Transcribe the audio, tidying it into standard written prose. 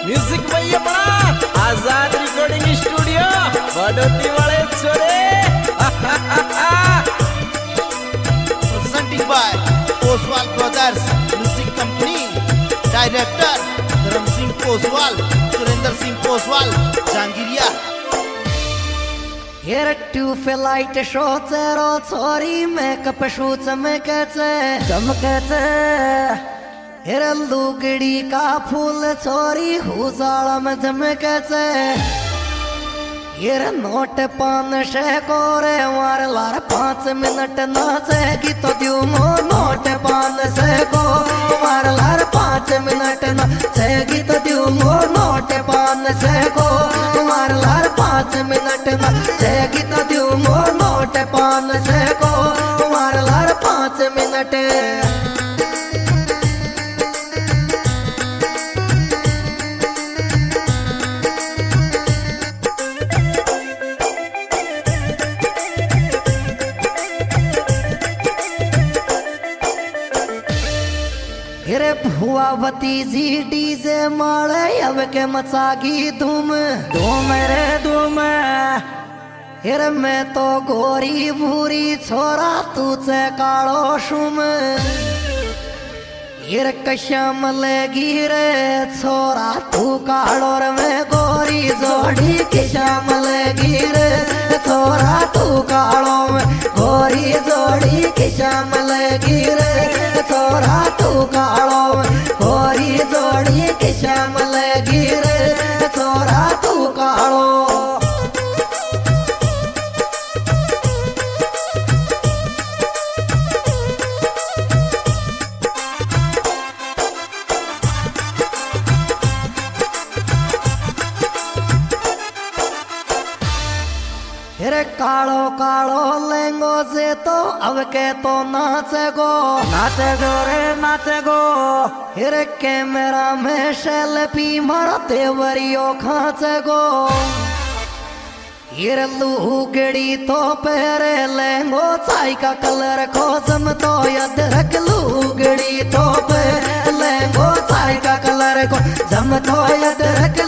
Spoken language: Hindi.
म्यूजिक भैया बड़ा आजाद रिकॉर्डिंग स्टूडियो बड़ोती वाले छोरे presenting by Oswal Brothers Music Company. Director Dharam Singh Oswal, Surinder Singh Oswal, Jangiriya. Here to feel light show zero sorry makeup show चमकते here लुगड़ी का फूल छोरी हुजाला में चमकते here नोट पान शे कोरे वार लार 5 मिनट नाचेगी तो दियो मो नोट पान से को वार लार 5 मिनट नाचेगी तो दियो मो नोट पान से को वार लार 5 मिनट नाचेगी तो दियो मो नोट पान से को वार लार 5 मिनट हिरे भुआ भतीजी डीजे मारे अब के मचागी धूम धूम रे धूम हिरे मैं तो गोरी भूरी छोरा तुझे कालो शुम हिरे कश्याम लेगी रे छोरा तू कालो रे मैं गोरी जोड़ी कश्याम लेगी रे छोरा तू कालो में गोरी जोड़ी कश्याम लेगी रे छोरा तू कालो गोरी जोड़ी कश्याम लेगी रे छोरा तू कालो हिरे कालो कालो लेंगो से तो अब के तो नाचे गो रे नाचे गो हिरे कैमरा में सेल्फी मारो तेवरियो खाचे गो हिरे लुगड़ी तो पहरे लेंगो चाय का कलर को जम तो याद रख लुगड़ी तो पहरे लेंगो चाय का कलर को जम तो याद रख